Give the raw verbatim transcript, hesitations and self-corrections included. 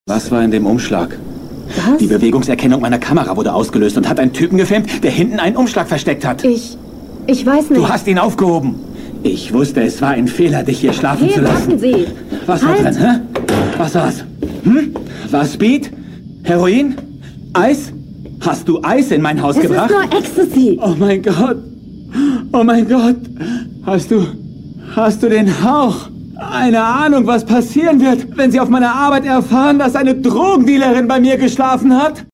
Was war in dem Umschlag? Was? Die Bewegungserkennung meiner Kamera wurde ausgelöst und hat einen Typen gefilmt, der hinten einen Umschlag versteckt hat. Ich... Ich weiß nicht. Du hast ihn aufgehoben. Ich wusste, es war ein Fehler, dich hier schlafen Hey, zu lassen. warten Sie! Was war Halt. drin, hä? Was war's? Hm? War Speed? Heroin? Eis? Hast du Eis in mein Haus Es gebracht? ist nur Ecstasy. Oh mein Gott. Oh mein Gott. Hast du... Hast du den Hauch? Eine Ahnung, was passieren wird, wenn sie auf meiner Arbeit erfahren, dass eine Drogendealerin bei mir geschlafen hat?